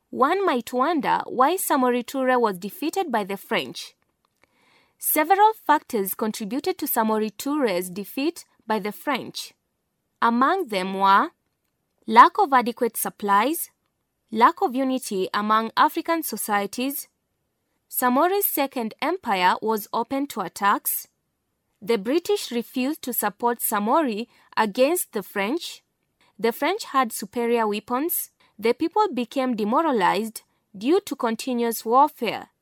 One might wonder why Samori Touré was defeated by the French. Several factors contributed to Samori Touré's defeat by the French. Among them were lack of adequate supplies, lack of unity among African societies, Samori's Second Empire was open to attacks, the British refused to support Samori against the French had superior weapons, the people became demoralized due to continuous warfare.